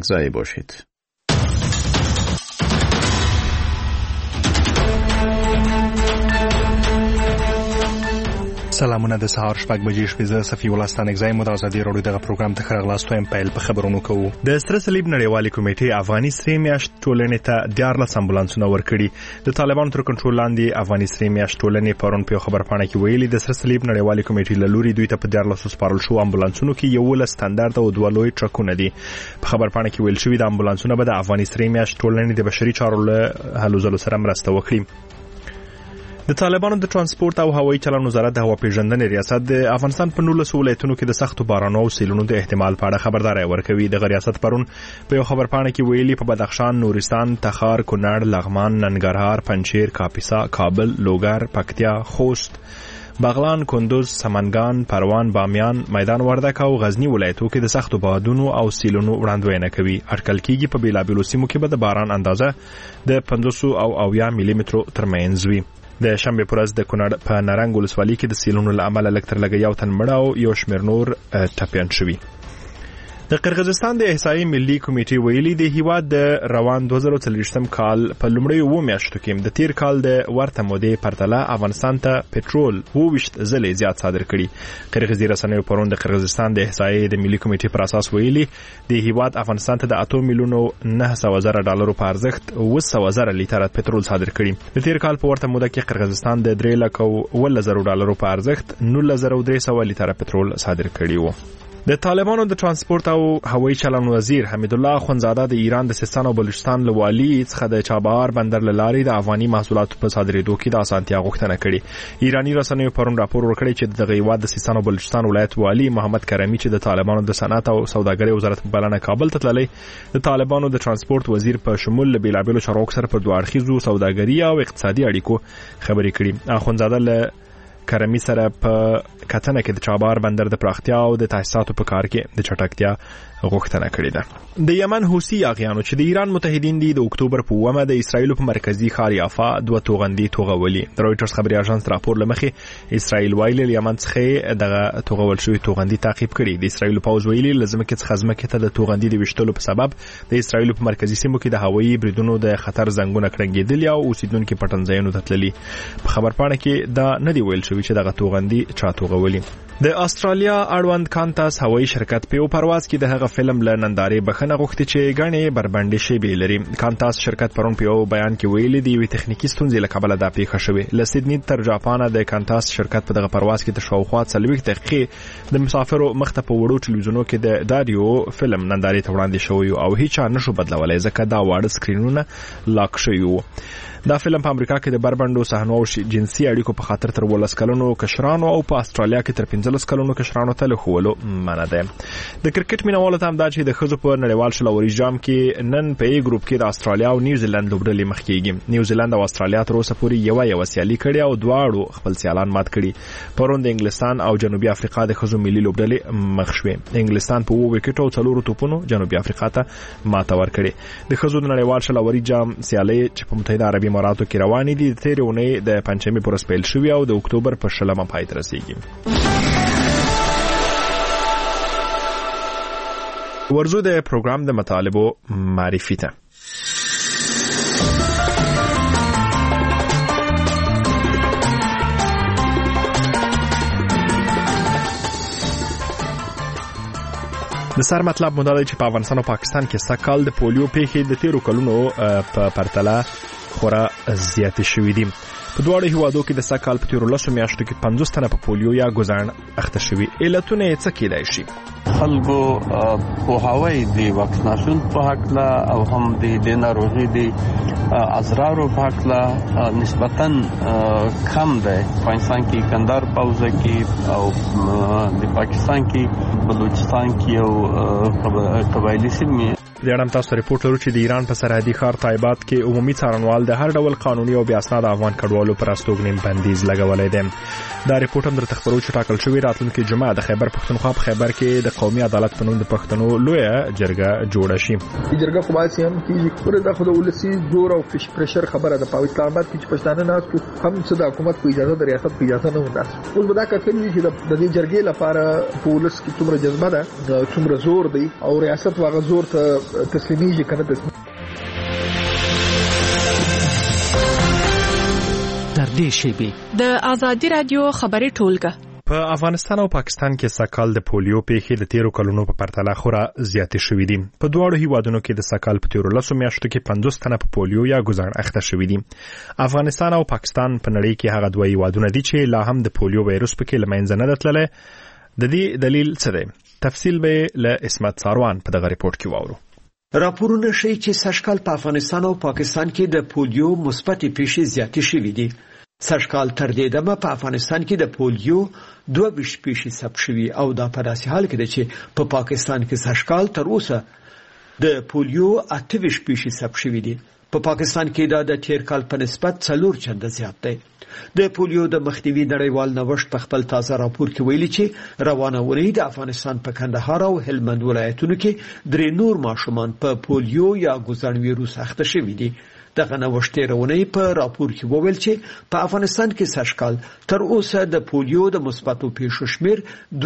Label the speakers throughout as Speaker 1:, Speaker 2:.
Speaker 1: تکزایی باشید.
Speaker 2: سلامونه د سهار شپږ بجې شپې زه صفي الله ستانکزی مو د ازادي راډیو دغه پروګرام ته ښه راغلاست وایم. پیل په خبرونو کوو. د سره صلیب نړیوالې کمیټې افغاني سرې میاشت ټولنې ته 14 امبولانسونه ورکړي. د طالبانو تر کنټرول لاندې افغاني سرې میاشت ټولنې پرون په خبرپاڼه کې ویلي د سره صلیب نړیوالې کمیټې له لوري دوی ته په 14 سپارل شو امبولانسونو کې 11 ستاندرد او 2 لوی ټرکونه دي. په خبرپاڼه کې ویل شوی د امبولانسونو به د افغاني سرې میاشت ټولنې د بشري چارو له هلو ځلو سره مرسته وکړي. د طالبانو د ترانسپورت او هوایي چلند وزارت د هوا پیژندنې ریاست د افغانستان په 19 ولایتونو کې د سختو بارانونو او سیلونو د احتمال په اړه خبرداري ورکوي. د ریاست پرون په یو خبرپاڼه کې ویلي په بدخشان، نورستان، تخار، کونړ، لغمان، ننګرهار، پنجشیر، کاپیسا، کابل، لوګر، پکتیا، خوست، بغلان، کندوز، سمنګان، پروان، بامیان، میدان وردګ او غزنی ولایتونو کې د سختو بادونو او سیلونو وړاندوینه کوي. اټکل کېږي په بیلابیلو سیمو کې به د باران اندازه د 50 او 80 ملي مترو ترمنځ وي. د شنبه پر ورځ د کونړ په نارنګ ولسوالۍ کې د سیلونو له امله لږ تر لږه یو تن مړ او یو شمېر نور ټپیان شوي. د قرغیزستان د احصایې ملي کمیټې ویلي د هیواد د روان 2023 کال په لومړیو 2 میاشتو کې د تیر کال د ورته مودې پرتله افغانستان ته پټرول 22 ځلې زیات صادر کړي. قرغیزي رسنیو پرون د قرغیزستان د احصایې د ملي کمیټې پر اساس ویلي د هیواد افغانستان ته د 8 میلیونو 900,000 ډالرو په ارزښت 200,000 لیټر پټرول صادر کړي. د تیر کال په ورته موده کې قرغیزستان د 3,10,000 ډالرو په ارزښت 19,300 لیټر پټرول صادر کړي وو. د طالبانو د ترانسپورت او هوایي چلند وزیر حمید الله اخوندزاده د ایران د سیستان او بلوچستان له والي څخه د چابهار بندر له لارې د افغاني محصولاتو په صادرېدو کې د اسانتیا غوښتنه کړې. ایرانی رسنیو پرون راپور ورکړی چې د هیواد د سیستان او بلوچستان ولایت والي محمد کرمی چې د طالبانو د صنعت او سوداګرۍ وزارت په بلنه کابل ته تللی د طالبانو د ترانسپورت وزیر په شمول له بیلابیلو چارواکو سره په دوه اړخیزو سوداګري او اقتصادي اړیکو خبرې کړې. اخوندزاده له کرمی سره په کتنه کې د چابهار بندر د پراختیا او د تاسیساتو په کار کې د چټکتیا غوښتنه کړې ده. د یمن حوثي یاغیانو چې د ایران متحدین دي د اکتوبر په 9 د اسرایل په مرکزی ښار یافا 2 توغندي توغولي. د رويټرز خبري اژانس راپور لمخې اسرایل ویلي یمن څخه دغه توغول شوی توغندي تعقیب کړي. د اسرایل پوز ویلي لازم کې څخه ځمکه ته د توغندي د وشتلو په سبب د اسرایل په مرکزی سیمو کې د هوایي بریدونو د خطر زنګونه کړنګېدل او اوسیدونکو پټنځایونو ته تللي. په خبرپاڼه کې دا نه دی ویل شوی چې دغه توغندي چا توغولي. د استرالیا اړوند کانتاس هوایي شرکت په یو پرواز کې د هغه فلم له نندارې بخښنه غوښتي چې غنې بربنډې شی لري. کانتاس شرکت پرون په یو بیان کې ویلي دی یو تخنیکی ستونزې له کبله دا پیښه شوې. له سیدنی تر جاپان د کانتاس شرکت په دغه پرواز کې د شاوخوا 40 دقیقې د مسافرو مخته په وړو ټلویزیونو کې د داریو فلم نندارې ته وړاندې شوی او هیڅ نشو بدلولای ځکه دا واړه سکرینونه لاک شوی وو. دا فلم په امریکا کې د بربندو صحنو او جنسي اړیکو په خاطر تر 12 کلونو کشرانو او په استرالیا کې تر 15 کلونو کشرانو ته لخولو منع ده. د کرکټ مینوالو ته هم دا چې د خزو په نړیوال شلوري جام کې نن په ای ګروپ کې د استرالیا او نیوزیلند لوبډلې مخ کېږي. نیوزیلند او استرالیا تر اوسه پورې یو سیالي کړې او دواړو خپل سیالان مات کړي. پرون د انګلستان او جنوبي افریقا د خزو ملي لوبډلې مخ شوې. انګلستان په 2 وکټو او 4 توپونو جنوبي افریقا ته ماته ورکړې. د خزو نړیوال شلوري جام سیالي چې په متحده عربي اماراتو کې روانې دي د تیر اونۍ د پنځمې پر سپیل شوی او د اکتوبر په 16 پای ته رسیدي. ورزو د پروګرام د مطالبو معرفي ته د سر مطلب مونږ دی چې په افغانستان او پاکستان کې سکهال د پولیو پیښې د تیرو کلونو په پرتله خورا زیاتې شوې دي. په دواړو هیوادو کې د سکهال په تیرو 10 میاشتو کې 50 تنه په پولیو یا ګزاړ اخته شوي. علتونه یې څه کېدای شي؟
Speaker 3: خلکو پوهاوی د واکسیناسیون په حق لا او هم د ناروغي د اضرارو په حق لا نسبتاً کم ده. افغانستان کې کندهار پوزه کې او د پاکستان کې بلوچستان کې او قبایلی سیمې.
Speaker 2: د اړم تاسو ریپورت لرو چې د ایران په سرحدي ښار طایبات کې عمومي څارنوال د هر ډول قانوني او بیا اسناد افغان کډوالو پر استوګنیم بندیز لګولای دی. دا ریپورت هم درته خبرو چې ټاکل شوی راتلونکي جمعه د خیبر پښتونخوا په خیبر کې د قومي عدالت په نوم د پښتنو لویه جرګه جوړه شي.
Speaker 4: جرګه خو باید هم کې پر د خپل ولسی زور او پرشر خبره ده. په اسلام آباد کې پښتانه نه هم څه د حکومت په اجازه د ریاست په اجازه نه ونده. اوس به دا کتلی چې د دې جرګې لپاره پولیس کې څومره جذبه ده، څومره زور دی او ریاست واغ زور ته تسلیمیږي کنه تسلیم
Speaker 1: در دې شیبې
Speaker 5: د آزادي رادیو خبري ټولګه
Speaker 2: په افغانستان او پاکستان کې سکال د پولیو پیښې د 13 کلونو په پرتله خورا زیاتې شوې دي. په دواړو هیوادونو کې د سکال په 13 میاشتو کې 50 تنه په پولیو یا ګوزڼ اخته شوې دي. افغانستان او پاکستان په نړۍ کې هغه دوه هیوادونه دي چې لا هم د پولیو وایروس پکې له منځه نه تللی. د دې دلیل څه دی؟ تفصیل به له اسمت ساروان په دغه ریپورت کې واورو.
Speaker 6: راپورونه ښیي چې سږکال په افغانستان او پاکستان کې د پولیو مثبتې پیښې زیاتې شوې دي. سږکال تر دې دمه په افغانستان کې د پولیو 22 پیښې ثبت شوې او دا په داسې حال کې ده چې په پاکستان کې سږکال تر اوسه د پولیو 28 پیښې ثبت شوې دي. په پاکستان کې دا د تیر کال په نسبت 4 چنده زیات دی. د پولیو د مخنیوي نړیوال نوښت په خپل تازه راپور کې ویلي چې روانه اونۍ د افغانستان په کندهار او هلمند ولایتونو کې 3 نور ماشومان په پولیو یا ګوزڼ ویروس اخته شوي دي. دغه نوښت رونی په راپور کې وویل چې په افغانستان کې سږکال تر اوسه د پولیو د مثبتو پیښو شمیر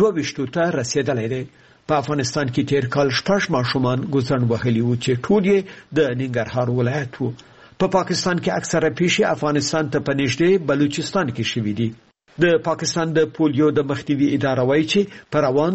Speaker 6: 22 ته رسیدلی دی. په افغانستان کې تیر کال 6 ماشومان ګوزڼ وهلي وو چې ټول یې د ننګرهار ولایت وو. په پاکستان کې اکثره پیښې افغانستان ته په نږدې بلوچستان کې شوې دي. د پاکستان د پولیو د مخنیوي اداره وایي چې په روان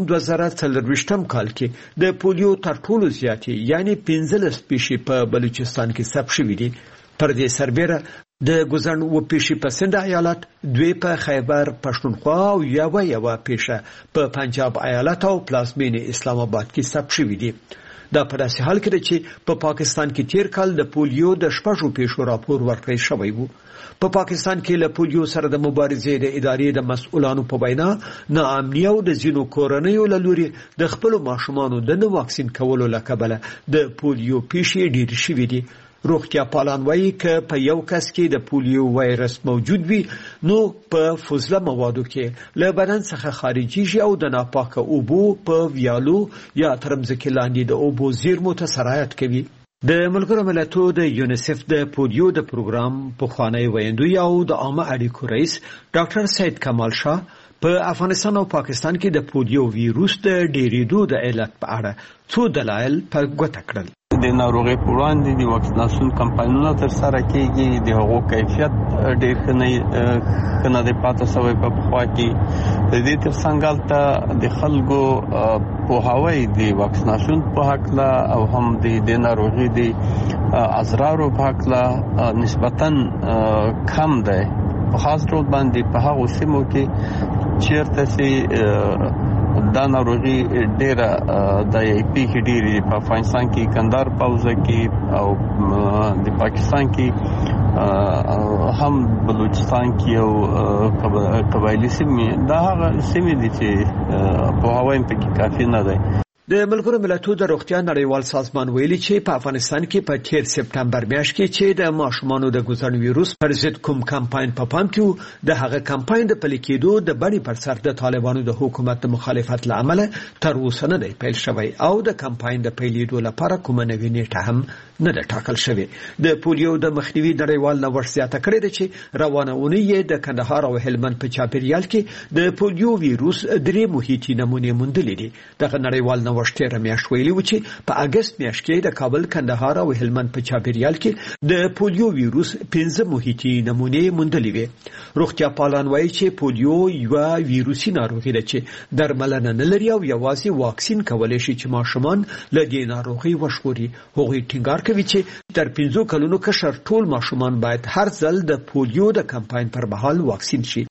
Speaker 6: 2024 کال کې د پولیو تر ټولو زیاتې یعنی 15 پیښې په بلوچستان کې ثبت شوې دي. پر دې سربېره د ګوزڼ و پیښې په سند ایالت، 2 په خیبر پښتونخوا او یو پیښه په پنجاب ایالت او پلازمینې اسلام آباد کې ثبت شوې دي. دا په داسې حال کې ده چې په پاکستان کې تیر کال د پولیو د 6 پیښو راپور ورکړی شوی وو. په پاکستان کې له پولیو سره د مبارزې د ادارې د مسؤلانو په وینا ناامني او د ځینو کورنیو له لوري د خپل ماشومانو د نه واکسین کولو له کبله د پولیو پیښې ډېرې شوې دي. روغتیا پالان وایي که په یو کس کې د پولیو وایرس موجود وي نو په فضله موادو کې له بدن څخه خارجيږي او د ناپاکه اوبو په ویالو یا ترمځکې لاندې د اوبو زیرمو ته سرایت کوي. د ملګرو ملتونو د یونیسف د پولیو د پروګرام پخوانی ویندوی او د عامه اړیکو رئیس ډاکټر سید کمال شاه په افغانستان او پاکستان کې د پولیو ویروس د ډېرېدو د علت په اړه څو دلایل په ګوته کړل.
Speaker 3: د ناروغۍ پر وړاندې د واکسیناسیون کمپاینونه ترسره کیږي. د هغو کیفیت ډېر ښه نه دی پاتې شوی په پخوا کې. د دې ترڅنګ هلته د خلکو پوهاوی د واکسیناسیون په هکله او هم د ناروغۍ د اضرارو په هکله نسبتاً کم دی. په خاص ډول باندې په هغو سیمو کې چیرته چې دا ناروغي ډیره د پیښې ډیره په افغانستان کې کندهار پوزه کې او د پاکستان کې هم بلوچستان کې او قبایلی سیمې دا هغه سیمې دي چې په هوایم په کې کافي نه ده.
Speaker 6: د ملګرو ملتونو د روغتیا نړیوال سازمان ویلي چې په افغانستان کې په 13 سپتمبر میاشت کې چې د ماشومانو د ګوزڼ ویروس پر ضد کوم کمپاین په پام کې د هغه کمپاین د پلي کېدو د بڼې پر سر د طالبانو د حکومت د مخالفت له امله تر اوسه نه دی پیل شوی او د کمپاین د پیلېدو لپاره کومه نوې نیټه هم نه ده ټاکل شوې. د پولیو د مخنیوي نړیوال نوښت زیاته کړې ده چې روانه اونۍ د کندهار او هلمند په چاپیریال کې د پولیو ویروس 3 محیطي نمونې موندلې دي. دغه نړیوال نوښت میاشت ویلي و چې په اگست میاشت کې د کابل، کندهار او هلمند په چاپیریال کې د پولیو ویروس 15 محیطي نمونې موندلې وي. روغتیا پالان وایي چې پولیو یو ویروسي ناروغي ده چې درملنه نه لري او یوازې واکسین کولای شي چې ماشومان له دې ناروغي وژغوري. هغوی ټینګار کوي چې تر 15 کلونو کشر ټول ماشومان باید هر ځل د پولیو د کمپاین پر مهال واکسین شي.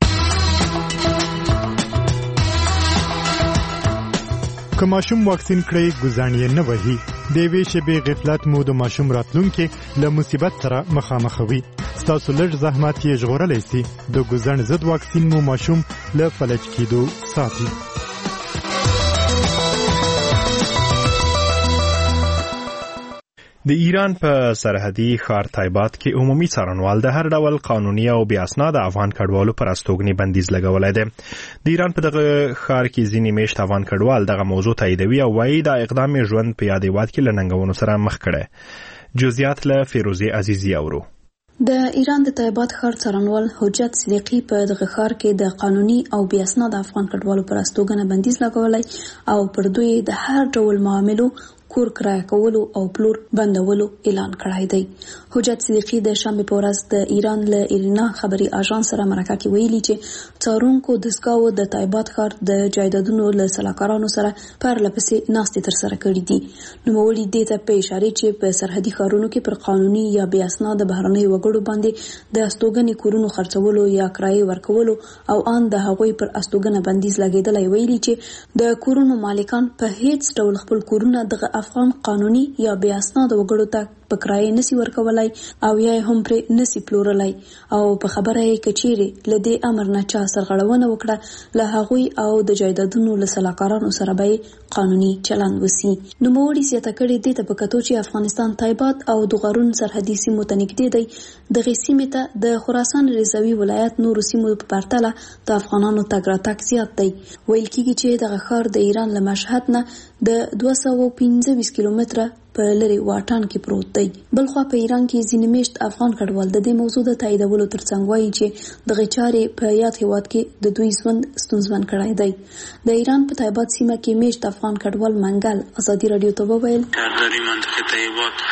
Speaker 7: که ماشوم واکسین کړی ګوزڼ یې نه وهي، د یوې شېبې غفلت مو د ماشوم راتلونکي له مصیبت سره مخامخوي. ستاسو لږ زحمت یې ژغورلی سي. د ګوزڼ ضد واکسین مو ماشوم له فلج کېدو ساتي.
Speaker 2: د ایران په سرحدي ښار تایبات کې عمومي څارنوال د هر ډول قانوني او بې اسناده افغان کډوالو پر استوګنې بندیز لګولی دی. د ایران په دغه ښار کې ځینې میشت افغان کډوال دغه موضوع تاییدوي او وایي دا اقدام یې ژوند په یاد هېواد کې له ننګونو سره مخ کړی. جزئیات له فیروزې عزیزي اورو.
Speaker 8: د ایران د تایبات ښار څارنوال حجت صدیقي په دغه ښار کې د قانوني او بې اسناده افغان کډوالو پر استوګنه بندیز لګولی او پر دوی د هر ډول معاملو کور کرایه کولو او پلور بندولو اعلان کړی دی. حجت صدیقی د شنبه په ورځ د ایران له ایرنا خبري اژانس سره مرکه کې ویلي چې څارونکو دستګاو د تایبات ښار د جایدادونو له سلاکارانو سره پرلپسې ناستې ترسره کړې دي. نوموړي دې ته په اشاره چې په سرحدي ښارونو کې پر قانوني یا بې اسناده بهرنیو وګړو باندې د استوګنې کورونو خرڅولو یا کرایه ورکولو او ان د هغوی پر استوګنه بندیز لګیدلی، ویلي چې د کورونو مالکان په هیڅ ډول خپل کورونه دغه افغان قانوني یا بې اسناده وګړو ته په کرایه نسی ورکولای او یا هم پرې نسی پلورلای، او په خبره یې کچېرې له دې امر نه چا سرغړونه وکړه له هغوی او د جایدادونو له سلاکارانو سره به قانوني چلند وسی. نوموړي زیاته کړې دې ته په کتو چې افغانستان تایبات او د غارون سرحدي سیمو ته نږدې دی، دغه سیمې ته د خراسان رضاوي ولایت نورو سیمو په پرتله د افغانانو تګ راتګ زیات دی. ویل کېږي چې دغه ښار د ایران له مشهد نه د 225 کیلومتره په لري واټن کې پروت دی. بلخوا په ایران کې ځینې میشت افغان کډوال د دې موضوع د تاییدولو ترڅنګ وایي چې دغه چارې په یاد هیواد کې د دوی ژوند ستونزمن کړی دی. د ایران په تایبات سیمه کې میشت افغان کډوال منګل ازادي رادیو ته وویل
Speaker 1: در این منطقه تایبات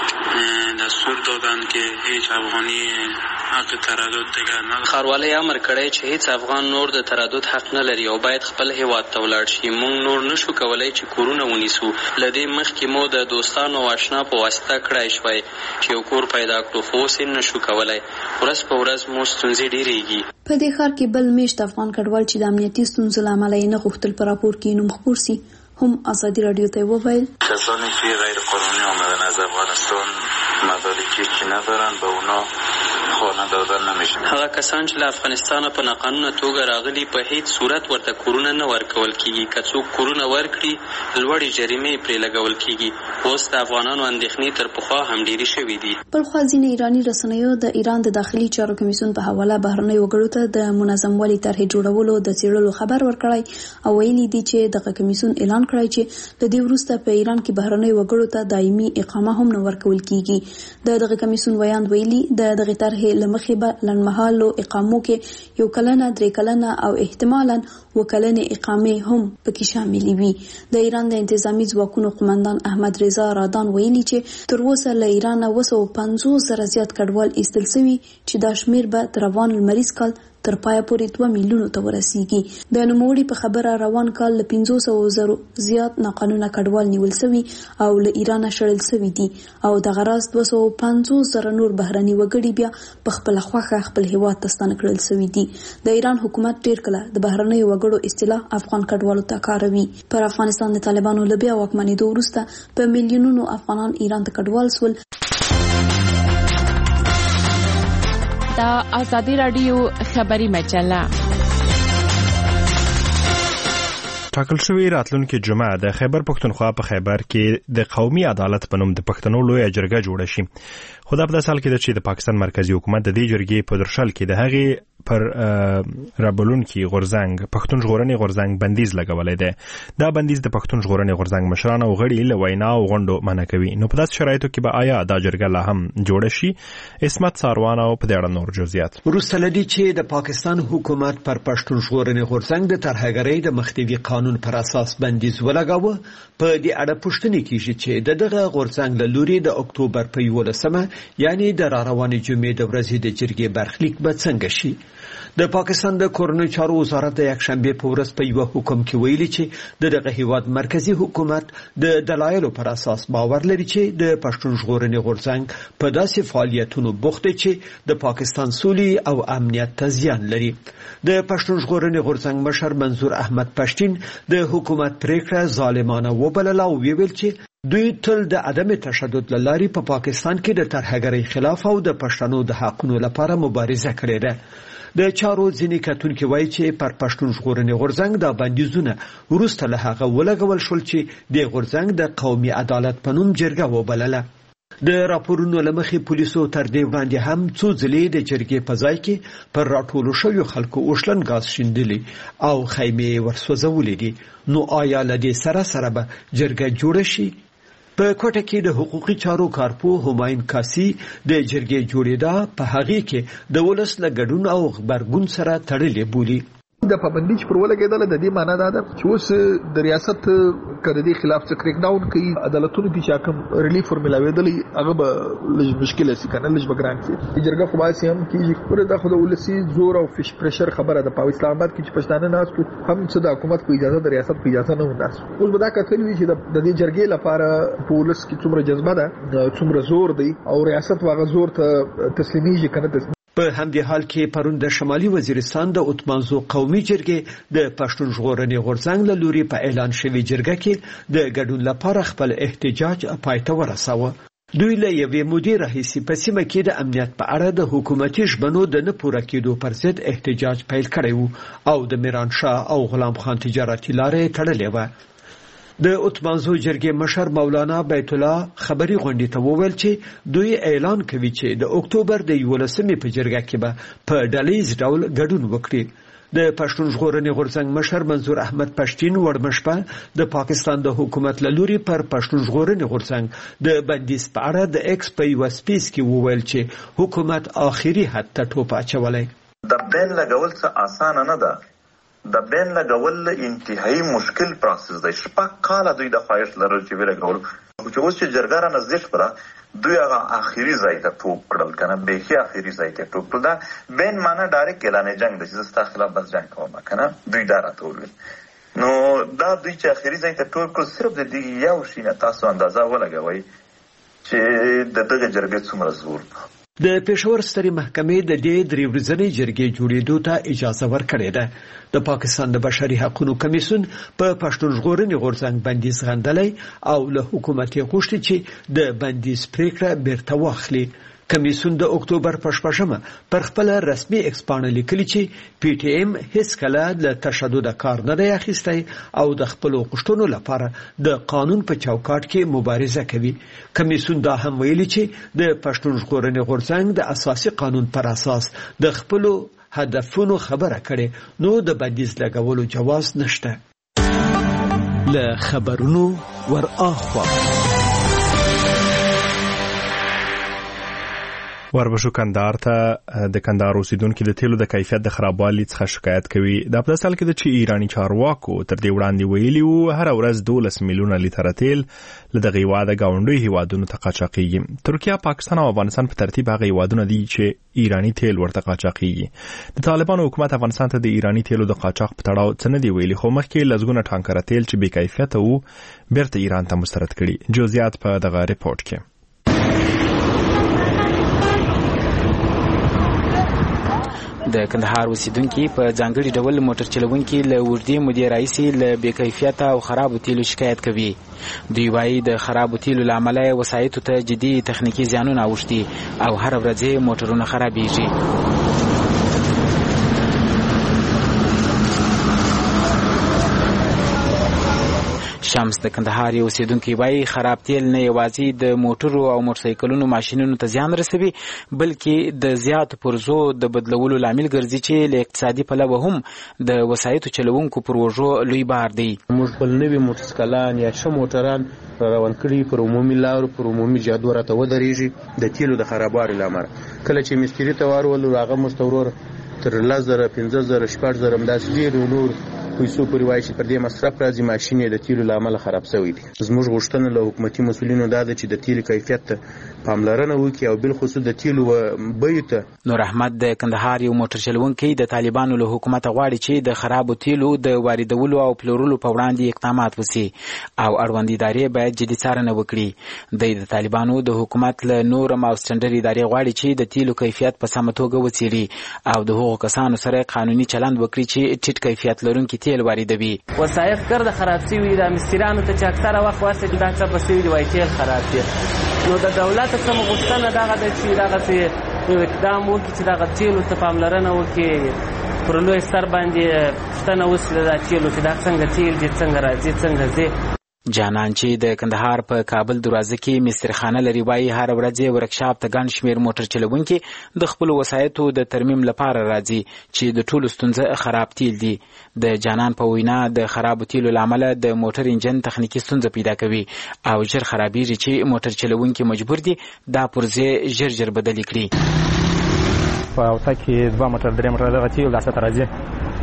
Speaker 1: دستور دادن که هیچ افغانی حق تردد دیگر نداره.
Speaker 9: ښاروالۍ امر کړی چې هیڅ افغان نور د تردد حق نه لري او باید خپل هیواد ته ولاړ شي. موږ نور نشو کولای چې کورونه ونیسو. له دې مخکې مو د دوستانو او آشنا په واسطه کړای شوی چې یو کور پیدا کړو، خو اوس یې نشو کولای. ورځ په ورځ مو ستونزې ډېرېږي.
Speaker 8: په دې ښار کې بل میشت افغان کډوال چې د امنیتي ستونزو له امله یې نه غوښتل په راپور کې نوم خپور سي هم ازادي رادیو ته وویل
Speaker 1: کسانی که غیر قانونی آمدن از افغانستان مدارکی که ندارن به اونا خانه دادن نمیشه.
Speaker 9: هغه کسان چې له افغانستانه په ناقانونه توګه راغلي په هیڅ صورت ورته کورونه نه ورکول کیږي. که څوک کورونه ورکړي لوړې جریمې پرې لګول کیږي. اوس د افغانانو اندېښنې تر پخوا هم ډېرې شوې دي.
Speaker 8: بلخوا ځینې ایراني رسنیو د ایران د داخلي چارو کمیسیون په حواله بهرنیو وګړو ته د منظم والي طرحې جوړولو د څېړلو خبر ورکړی او ویلي دي چې دغه کمیسیون اعلان کړی چې د دې وروسته په ایران کې بهرنیو وګړو ته دایمي اقامه هم نه ورکول کیږي. دغه کمیسیون ویاند ویلي دغه طرحې له مخې به لنډمهالو اقامو کې 1 کلنه 3 کلنه او احتمالاً 2 کلنې اقامې هم پکې شاملې وي. د ایران د انتظامی ځواکونو قومندان احمد رضا رادان ویلي چې تر اوسه له ایران 250 زره زیات کډوال ایستل شوي چې دا شمیر به تر روان لمریز کال تر پایه پورې 2 میلیونو ته ورسیږي. د نوموړي په خبره روان کال له 500 زره زیات ناقانونه کډوال نیول شوي او له ایران شړل شوي دي او د غراس 250 زره نور بهرني وګړي بیا په خپل خوخه خپل هیواد ته ستانه کړل شوي دي. د ایران حکومت ډیر کله د بهرني وګړو اصطلاح افغان کډوالو ته کاروي. پر افغانستان د طالبانو له بیا واکمنېدو وروسته په میلیونونو افغانان ایران ته کډوال شول.
Speaker 5: دا آزادی رادیو خبری مجله
Speaker 2: ټاکل شوی راتلونکي جمعه د خیبر پښتونخوا په خیبر کې د قومي عدالت په نوم د پښتنو لویه جرګه جوړه شي. خو دا په داسې حال کې ده چې د پاکستان مرکزی حکومت د دې جرګې په درشل کې د هغې پر رابلونکي غورځنګ پښتون ژغورنې غورځنګ بندیز لګولی دی. دا بندیز د پښتون ژغورنې غورځنګ مشران او غړي له وینا او غونډو منع کوي. نو په داسې شرایطو کې به آیا دا جرګه لا هم جوړه شي؟ عصمت ساروان او په دې اړه نور جزئیات.
Speaker 6: وروسته له دې چې د پاکستان حکومت پر پښتون ژغورنې غورځنګ د ترهګرۍ د مخنیوي قانون پر اساس بندیز ولګاوه، په دې اړه پوښتنه کیږي چې دغه غورځنګ له لوري د اکتوبر په 11مه یعنی د راروانې جمعې د ورځې د جرګې برخلیک به څنګه شي. د پاکستان د کورنۍ چارو وزارت د یکشنبه په ورځ په یو حکم کې ویلي چې دغه هیواد مرکزی حکومت د دلایلو پر اساس باور لري چې د پښتون ژغورنې غورځنګ په داسې فعالیتونو بوخت دی چې د پاکستان سولې او امنیت ته زیان لري. د پښتون ژغورنې غورځنګ مشر منظور احمد پښتین د حکومت پریکړه ظالمانه وبلله او ویل چې دوی تل د عدم تشدد لاري په پاکستان کې د ترهګرۍ خلاف او د پښتنو د حقونو لپاره مبارزه کړې ده. د چارو ځینې کتونکي وایي چې پر پښتون ژغورنې غورځنګ د بندیزونه وروسته له هغه ولګول شول چې د غورځنګ د قومي عدالت په نوم جرګه وبلله. د راپورونو لمخې پولیسو تر دې وړاندې هم څو ځلې د جرګې په ځای کې پر راټولو شویو خلکو اوښلن غاز شیندلي او خیمې ورسوځولې دي. نو آیا له دې سره به جرګه جوړه شي؟ په کوټه کې د حقوقي چارو کارپوه همایون کاسی د جرګې جوړېدا په هغه کې د ولس له ګډون او خبرګون سره تړلې بولی.
Speaker 4: د پابندي چې پر ولګېدل د دې معنی دا ده چې اوس د ریاست کړه د خلاف څه کریک ډاون کوي عدالتونو کې چې کوم ریلیف فورمولاوي هغه به لږ مشکل شي کنه لږ بګران شي جرګه خو باسي هم کې پر د خود ولسی زور او فش پرشر خبره ده په اسلام آباد کې چې پښتانه ناس هم څه د حکومت په اجازه د ریاست په اجازه نه وناس اوس به دا کتلی چې د دې جرګې لپاره پولیس کې څومره جذبه ده څومره زور دی او ریاست واغ زور ته تسلیمیږي کنه.
Speaker 6: په همدې حال کې پرون د شمالي وزیرستان د اتمانزو قومي جرګې د پښتون ژغورنې غورځنګ له لوري په اعلان شوی جرګه کې د ګډون لپاره خپل احتجاج پای ته ورساوه. دوی له یوې مودې راهیسې په سیمه کې د امنیت په اړه د حکومتي ژمنو د نه پوره کېدو پر ضد احتجاج پیل کړی و او د میرانشاه او غلام خان تجارتي لارې تړلې وه. د اتمانزو جرګې مشر مولانا بیت الله خبري غونډې ته وویل چې دوی اعلان کوي چې د اکتوبر د 11مې په جرګه کې به په ډلیز ډول ګډون وکړي. د پښتون ژغورنې غورځنګ مشر منظور احمد پښتين وړمشپه د پاکستان د حکومت له لوري پر پښتون ژغورنې غورځنګ د بندیز په اړه د ایکس په یو سپیس کې وویل چې حکومت آخري حد ته ټوپ اچولی.
Speaker 10: د بین لګول څه اسانه نه ده. د بین لګول انتهایی مشکل پروسس دی. شپږ کاله دوی د خواهش لرل چې ولګول چې اوس چې جرګه را نزدیک کړه دوی هغه آخري ځای ته ټوپ کړل کنه بیخي آخري ځای ته ټوپ کړل. دا بین معنی ډایرکټ اعلان جنگ د چې ستا خلاف بس جنگ کوم کنه دوی دا راته ویل. نو دا دوی چې آخري ځای ته ټوپ کړل صرف د دې یو شي نه تاسو اندازه ولګوئ چې د دغه جرګې څومره زور ده.
Speaker 6: د پېښور سترې محکمې د دې درې ورځنۍ جرګې جوړېدو ته اجازه ورکړې ده. د پاکستان د بشري حقوقو کمیسیون په پښتون ژغورنې غورځنګ بندیز غندلی او له حکومت یې غوښتي چې د بندیز پریکړه بیرته واخلي. کمیسیون د اکتوبر په 8مه پر خپل رسمي ایکسپانه لیکلي چې پی ټی ایم هیڅ کله له تشدد کار نه دی اخیستی او د خپل غوښتنو لپاره د قانون په چوکاټ کې مبارزه کوي. کمیسیون دا هم ویلي چې د پښتون ژغورنې غورځنګ د اساسي قانون پر اساس د خپل هدفونو خبره کړي نو د بندیز لګولو جواز نشته. له خبرونو ور اخوا
Speaker 2: وربشو کندهار ته د کندهار اوسیدونکو د تیلو د کیفیت د خرابوالي څخه شکایت کوي. د په اصل کې د چې ایرانی چارواکو تر دې وړاندې ویلي وو هر ورځ 12 میلیونه لیټر تیل له دغه هیواده گاونډي هیوادونو ته قاچاقېږي. ترکیه، پاکستان او افغانستان په ترتیب هغه هیوادونه دي چې ایرانی تیل ورته قاچاقېږي. د طالبانو حکومت افغانستان ته د ایرانی تیلو د قاچاق په تړاو څه نه دی ویلي، خو مخکې لزګونه ټانکر تیل چې بې کیفیته وو بیرته ایران ته مسترد کړي. جزئیات په دغه ریپورت کې.
Speaker 11: د کندهار اوسیدونکو په ځانګړي ډول موټر چلوونکي له وړدې مودې راهیسې له بې کیفیته او خرابو تیلو شکایت کوي. دوی وايي د خرابو تیلو له امله وسایطو ته جدي تخنیکي زیانونه اوښتي او هر ورځ موټرونه خرابېږي. شمس د کندهار اوسیدونکو وايي خراب تیل نه یوازې د موټرو او موټرسایکلونو ماشینونو ته زیان رسوي بلکې د زیات پرزو د بدلولو لامل ګرځي چې له اقتصادي پلوه هم د وسایطو چلوونکو پر وژو لوی بار دی.
Speaker 12: موږ خپل نوي موټرسایکلان یا ښه موټران روان کړي پر عمومي لارو پر عمومي جادو راته ودرېږي د تیلو د خرابوالي له امله. کله چې مستري ته ورولو هغه مستورور تر 10,000 15,000 14,000 همداسې ډېر نور پیسو پورې وایي چې پر دې مصرف راځي ماشین یې د تیلو له امله خراب شوی دی. زموږ غوښتنه له حکومتي مسؤلینو دا ده چې د تیلو کیفیت ته پاملرنه وکړي او بالخصوص د تیلو بیو ته.
Speaker 11: نور احمد د کندهار یو موټر چلوونکی د طالبانو له حکومت غواړي چې د خرابو تیلو د واردولو او پلورلو په وړاندې اقدامات وشي او اړوند ادارې باید جدي څارنه وکړي. د طالبانو د حکومت له نورم او سټنډرډ ادارې غواړي چې د تیلو کیفیت په سمه توګه وڅېړي او د هغو کسانو سره قانوني چلند وکړي چې ټیټ کیفیت لرونکي تیل واردوي.
Speaker 13: وسایط ګرد خراب شوي د مستریانو ته چې اکثره وخت واسه دا څه په شوي دی وایي تیل خراب دی. نو د دولت څخه غوښتنه دغه ده چې دغه اقدام وکړي چې دغه تیلو ته پاملرنه وکړي پر لوی سر باندې پوښتنه وشي د تیلو چې دا څنګه تیل دي څنګه راځي څنګه ځي.
Speaker 11: جانان چې د کندهار په کابل دروازه کې مسترخانه لري وايي هر ورځ ورکشاپ ته ګڼ شمېر موټر چلوونکي د خپل وسایطو د ترمیم لپاره راځي چې د ټولو ستونزه خراب تیل دي. د جانان په وینا د خرابو تیلو له امله د موټر انجن تخنیکي ستونزه پیدا کوي او ژر خرابېږي چې موټر چلوونکي مجبور دي دا پرزې ژر بدلې کړي.
Speaker 14: په اوسه کې 2 موټر 3 موټر دغه تیل داسې راځي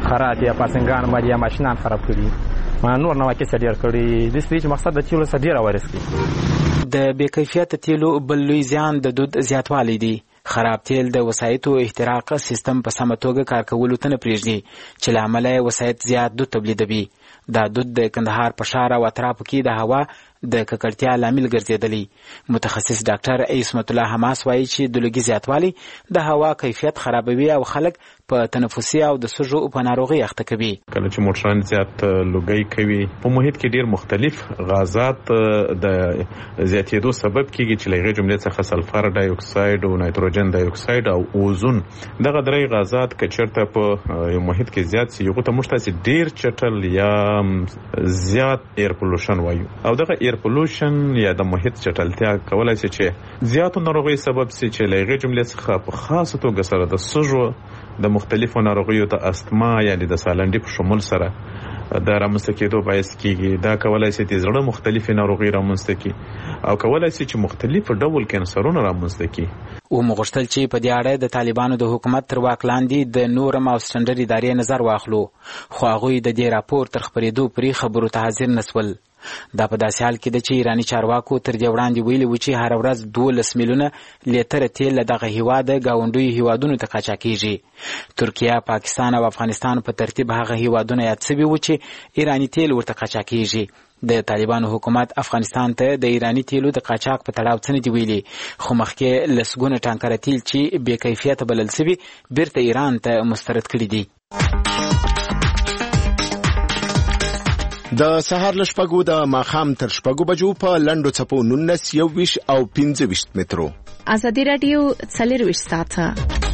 Speaker 14: خراب یا پاسنګان باندې یا ماشینان خراب کړي نور نواکس ډیر کړي د دې مقصد د تیلو سره ډیر وارث کی
Speaker 11: د بې کیفیت تیلو بل لوی زیان د دود زیاتوالی دی. خراب تیل د وسایطو احتراق سیستم په سمه توګه کار کولو ته نه پرېږدي چې له امله یې وسایط زیات دود تولیدوي. دا دود د کندهار په ښار او اطرافو کې د هوا د ککړتیا لامل ګرځېدلی. متخصص ډاکټر عصمت الله حماس وایي چې د لوګي زیاتوالی د هوا کیفیت خرابوي او خلک په تنفسي او د سږو په ناروغي اخته کوي.
Speaker 15: کله چې موټران زیات لوګي کوي په محیط کې ډیر مختلف غازات د زیاتېدو سبب کیږي چې لږه جملې څخه سلفر ډای اکساید او نایتروجن ډای اکساید او اوزون دغه درې غازات کچرته په محیط کې زیات سي یو ته مشتاسي ډیر چټل یا زیات ایر پولوشن وایو او دغه ایر پولوشن یا د محیط چټلتیا کولای شي چې زیاتو ناروغي سبب سي چې لږه جملې څخه په خاصه توګه سره د سږو د مختلفو ناروغیو ته استما یعنی د سالنډي په شمول سره د رامنځته کېدو باعث کیږي. دا کولای شي د زړه مختلفې ناروغي رامنځته کړي او کولای شي چې مختلف ډول کینسرونه رامنځته کړي.
Speaker 11: او مغشتل چې په دې اړه د طالبانو د حکومت تر واک لاندې د نورم او سټنډرډ ادارې نظر واخلو خو هغوی د دې راپور تر خبرېدو پرې خبرو ته حاضر نسول. دا په داسې حال کې ده چې ایراني چارواکو تر دې وړاندې ویلي و چې هر ورځ 12 میلیونه لیتره تیل له دغه هیواده ګاونډیو هیوادونو ته قاچاقېږي. ترکیه، پاکستان او افغانستان په ترتیب هغه هیوادونه یاد شوي و چې ایراني تیل ورته قاچاقېږي. د طالبانو حکومت افغانستان ته د ایراني تیلو د قاچاق په تړاو څه نه دي ویلي خو مخکې لسګونه ټانکره تیل چې بې کیفیته بلل شوي بیرته ایران ته مسترد کړي دي.
Speaker 16: د سهار له شپږو د ماښام تر شپږو بجو په لنډو څپو 19 21 او 25 مترو.
Speaker 5: ازادي راډیو 24 ساعته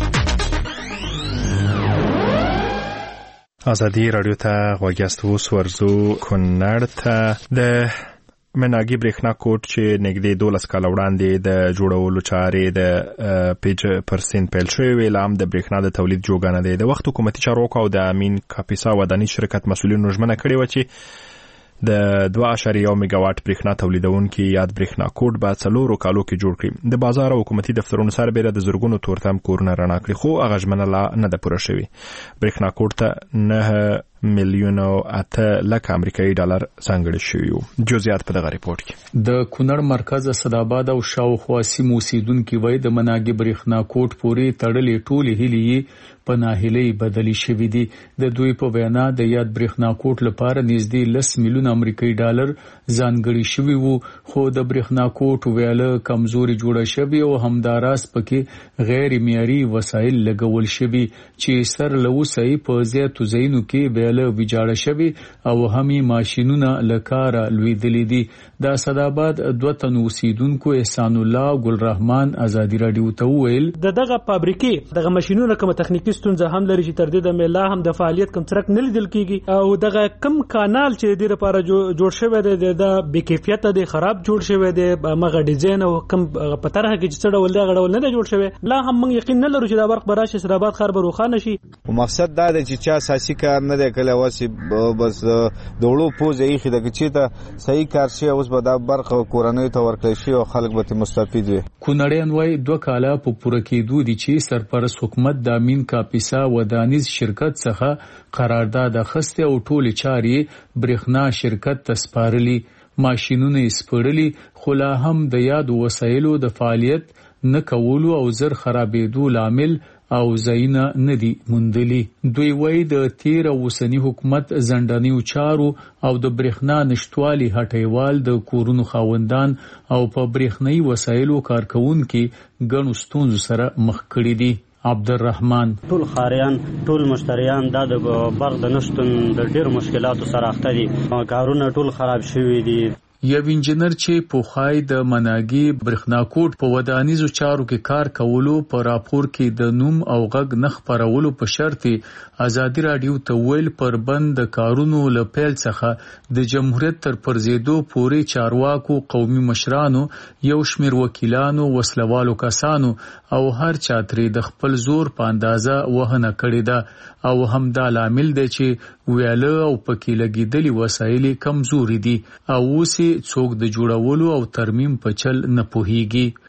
Speaker 2: ازادي راډیو ته غوږ یاست. اوس ورځو کونړ ته د مناګي برېښنا کوټ چې نږدې 12 کاله وړاندې د جوړولو چارې د پیج پرسین پیل شوی وی لام د برېښنا د تولید جوګانه دی. د وخت حکومتي چارواکو او د امین کاپیسا وداني شرکت مسؤلینو ژمنه کړې و چې د 2.1 میگاواټ برېښنا تولیدونکي یاد برېښنا کوټ به 4 کالو کې جوړ کړي. د بازار او حکومتي دفترونو سره بیره د زرګونو تورتم کورونه رڼا کړي خو هغه ژمنه لا نه ده پوره شوې. برېښنا کوټ ته 9 میلیون او 8 لک امریکایي ډالر ځانګړي شوي. جزئیات په دغه ریپورت کې.
Speaker 17: د کونړ مرکز اسداباد او شاوخوا سیمو اوسیدونکو وایي د مناګي برېښنا کوټ پورې تړلې ټولې هیلې په ناهیلۍ بدلی شوې دي. د دوی په وینا د یاد برېښنا کوټ لپاره نږدې 10 میلیون امریکایي ډالر ځانګړي شوي وو خو د برېښنا کوټ ویاله کمزوري جوړه شوې او همداراز پکې غیر معیاري وسایل لګول شوي چې سر له اوسه په زیاتو ځایونو کې ویاله ویجاړه شوي او همي ماشینونه له کاره لوېدلي دي. د اسداباد 2 تن اوسیدونکو احسان الله ګل رحمان ازادي راډیو ته وویل
Speaker 18: دغه فابریکې دغه ماشینونه کوم تخنیکی ستونزه هم لري چې تر دې د ملا هم د فعالیت کم څرک نه لیدل کیږي او دغه کم کانال چې د لپاره جوړ شوی دی د بې کیفیت دی خراب جوړ شوی دی مغه ډیزاین او کم په طرح کې چې څړول دی غړول نه جوړ شوی لا هم موږ یقین نه لرو چې دا برق براشه اسداباد خراب روخانه شي.
Speaker 19: مقصد دا دی چې چا اساسي کار نه دی کله واسي بس دوړو پوزې یې خده چې ته صحیح کار شي اوس به دا برق کورنۍ ته ورکړي شي او خلک به مستفید وي.
Speaker 17: کونړیان وایي 2 کاله په پوره کېدو دي چې سرپرست حکومت د امین کاپیسا ودانیز شرکت څخه قرارداد اخیسته او ټول چارې برېښنا شرکت ته سپارلي. ماشینونه یې سپړلي خو لا هم د یاد وسایلو د فعالیت نه کولو او زر خرابېدو لامل او زینا ندی مندلی. دوی وایي د تیر اوسنی حکومت زندانیو چارو او د برېښنا نشټوالي هټیوال د کورونو خاوندان او په برېښنايي وسایلو کارکونکو ګڼو ستونزو سره مخ کړي دي. عبدالرحمن
Speaker 20: ټول خاریان ټول مشتریان د برق د نشټون د ډېر مشکلاتو سره اخته دي کارونه ټول خراب شوي دي.
Speaker 17: یو انجنیر چې پوخای د مناګي برېښنا کوټ په ودانیزو چارو کې کار کولو په راپور کې د نوم او غږ نه خپرولو په شرط ازادي راډیو ته ویل پر بند کارونو له پیل څخه د جمهوریت تر پرزیدو پورې چارواکو قومي مشرانو یو شمیر وکیلانو وسلوالو کسانو او هر چا ترې د خپل زور په اندازه وهنه کړې ده او همدا لامل دی چې ویاله او پکې لګیدلي وسایل کمزوري دي او اوس څوک د جوړولو او ترمیم په چل نه پوهیږي.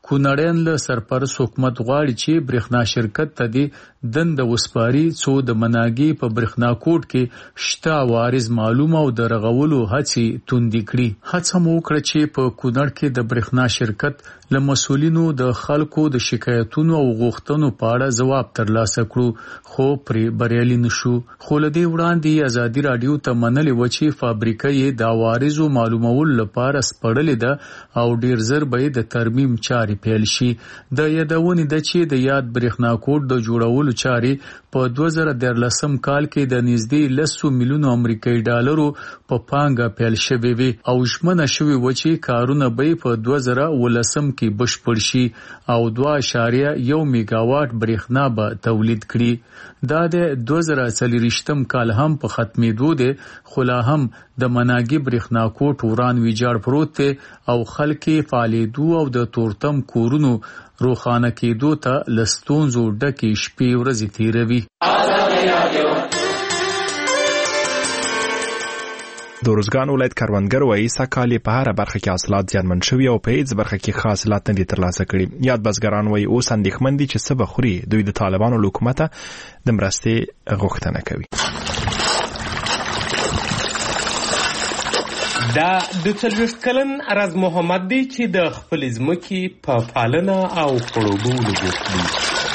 Speaker 17: کونړیان له سرپرست حکومت غواړي چې برېښنا شرکت ته د دند وسپاري څو د مناګي په برېښنا کوټ کې شته عوارض معلومه او د رغولو هڅې توندې کړي. هڅه مو وکړه چې په کونړ کې د برېښنا شرکت له مسؤلینو د خلکو د شکایتونو او غوښتنو په اړه ځواب ترلاسه کړو خو پرې بریالي نشو. خو له دې وړاندې ازادي راډیو ته منلې و چې فابریکه یې د عوارضو معلومولو لپاره سپړلې ده او ډیر زر به د ترمیم چارې پیل شي. د یادونې ده چې د یاد برېښنا کوټ د جوړولو چارې په 2013 کال کې د نږدې 10 میلیونو امریکایي ډالرو په پانګه پیل شوې وي او ژمنه شوې و چې کارونه به په 2019 کې بشپړ شي او 2.1 میگاواټ برېښنا به تولید کړي. دا د 2024 کال هم په ختمېدو دی خو لا هم د مناګي برېښنا کوټ وران ویجاړ پروت دی او خلک فعالیدو او د تورتم کورونو روخانه کېدو ته له ستونزو ډکې شپې ورځې تېروي.
Speaker 2: د روزګان ولایت کروندګر وایي سږ په هر برخه کې حاصلات زیانمن شوي او په هیڅ برخه کې ښه حاصلات نه دي ترلاسه کړي. یاد بزګران وایي اوس اندېښمن دي چې څه به خوري. دوی د طالبانو له حکومته د مرستې غوښتنه کوي.
Speaker 21: دا د 40 کلن راز محمد دی چې د خپل ځمکې په پالنه او خړوبولو بوخت دی.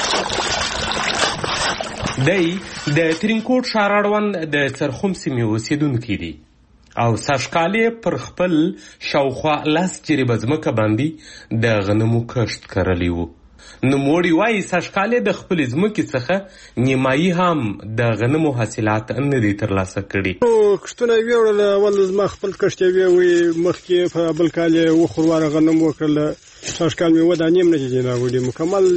Speaker 21: دی د ترینکوټ ښار اړوند د څرخوم سیمې اوسېدونکی دی او سږکال پر خپل شاوخوا 10 جریبه ځمکه باندې د غنمو کښت کرلی و. نوموړي وایي سږکال د خپل ځمکې څخه نیمایي هم د غنمو حاصلات نه دي ترلاسه کړي.
Speaker 22: کښتونه یې ویوړل. اول زما خپل کښت یې وی مخکې په بل کال یې وخورواره غنم وکړل. سږکال مې ودا نیم نه دي راوړي مکمل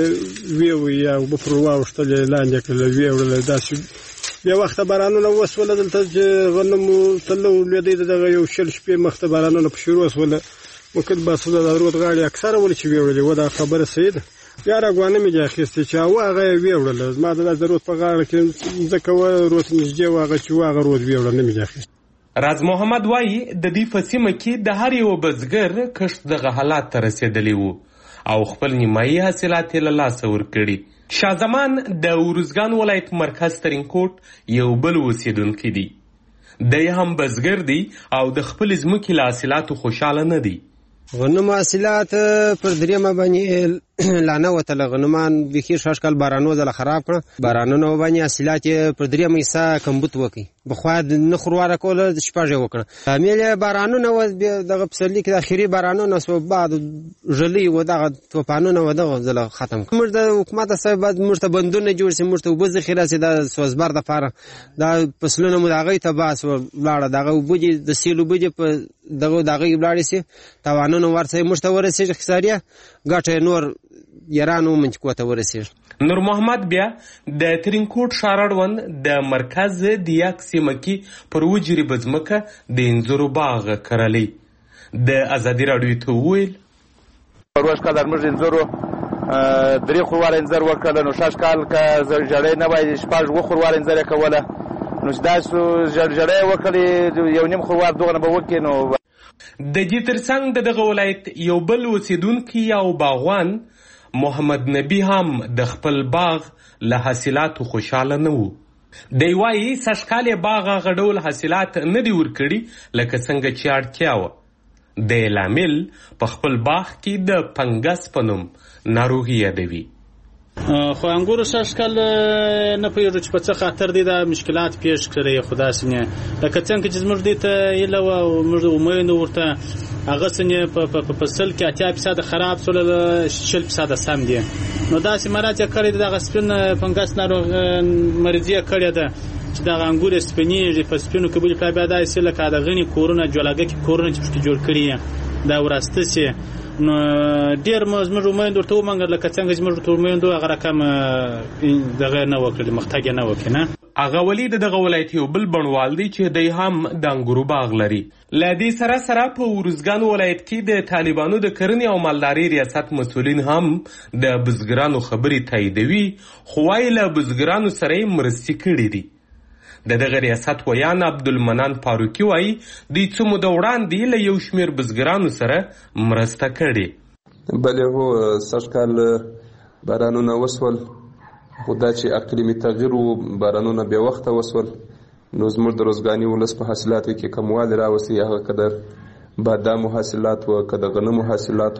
Speaker 22: ویوي یا بفر واوښتل لاندې کړل ویوړل. داسې بیا وخته بارانونه وسوله دلته چې غنمو تلو لوېدی دغه یو شل شپې مخته بارانونه په شروع وسوله ممکن باسو د رود غاړې اکثره ولې چې ویوړلې و دا خبره صحیح ده. بیا راګوانه مې دې اخیستې چې هغه یې ویوړله. زما د رود په غاړه کې ځکه رود نږدې و هغه چې هغه رود ویوړه نه مې دې اخیست.
Speaker 21: راز محمد وایي د دې په سیمه کې د هر یو بزګر کښت دغه حالات ته رسېدلی و او خپل نیمایي حاصلات یې له لاسه ورکړي. شاه زمان د ارزګان ولایت مرکز ترینکوټ یو بل اوسېدونکی دی. دی هم بزګر دی او د خپل ځمکې له حاصلاتو خوشحاله نه دی.
Speaker 23: غنم حاصلات پر دریمه باندې لانه وتله. غنمان بیخي شاشکال بارانو زله خراب کړه. بارانونو باندې حاصلات پر دریمه حصہ کمبود وکړي. بخوا نه خرواره کوله شپږ وکړه. عامل بارانونه و دغه پسرلي کې د اخیری بارانونه سو بعد ژلې و دغه طوفانونه و دغه زله ختم کړه. موږ د حکومت سره بعد موږ ته بندونه جوړ سي. موږ ته وبز ذخیره سي د سوزبر د فار دا فصلونه مو دغه ته باس لاړه دغه وبجي د سیلو بجي په دغه ولاړ سي توانونه ورته موږ ته ورسېږي خساریا ګټه نور یارانو منځ کوته ورسېږي.
Speaker 21: نور محمد بیا د ترینکوټ ښار اړوند د مرکز د یک سیمه کې پر وجري بزمکه د انځرو باغ کرلی. د ازادي راډیو ته وویل
Speaker 24: پروش کال موږ انځرو درې خوروار انځر وکړل نو شاش کال کا جړې نه وای شپږ وخوروار انځر کوله نو داسو جړې وکړي یو نیم خوروار دغه به وکړي. نو
Speaker 21: د دې ترڅنګ دغه ولایت یو بل اوسېدونکی او باغوان محمد نبی هم د خپل باغ له حاصلاتو خوشحاله نه و. دی وایي سږکال یې باغ هغه ډول حاصلات نه دي ورکړي لکه څنګه چې اړتیا وه. د لامل په خپل باغ کې د فنګس په نوم ناروغي یادوي.
Speaker 25: خو انګورو سږکال نه پوهېږو چې په څه خاطر دي دا مشکلات پیش کړی. خو داسې نه لکه څنګه چې زموږ دې ته هیله وه او موږ امید ورته هغه څنګه په فصل کې 80% خراب شول 60% سم دي. نو داسې مرض یې کړی دغه سپین فنګس ناروغ مریضي یې کړې ده چې دغه انګور یې سپینېږي. په سپینو کې بلې بیا داسې لکه د غني کورونه جولاګه کې کورونه چې پکې جوړ کړي دا وراسته سي. نو ډېر زموږ امید ورته ومنګل لکه څنګه چې موږ ورته امید هغه رقم دغه نه وکړي مختګ نه وکړي نه.
Speaker 21: هغه ولی دغه ولایت یو بل بڼوال دی چې دی هم د انګورو باغ لري. له دې سره په ارزګان ولایت کې د طالبانو د کرنې او مالدارۍ ریاست مسؤلین هم د بزګرانو خبرې تاییدوي خو وايي له بزګرانو سره یې مرستې کړي دي. د دغه ریاست ویان عبدالمنان فاروقي وایي دوی څه موده وړاندې له یو شمېر بزګرانو سره مرسته کړې.
Speaker 1: بلې هو سږکال بارانونه وسول، خو دا چې اقلیمي تغییر و، بارانونه بې وخته وسول، نو زموږ د روزګاني ولس په حاصلاتو کې کموالی راوستی، هغه که د بادامو حاصلات و که د غنمو حاصلات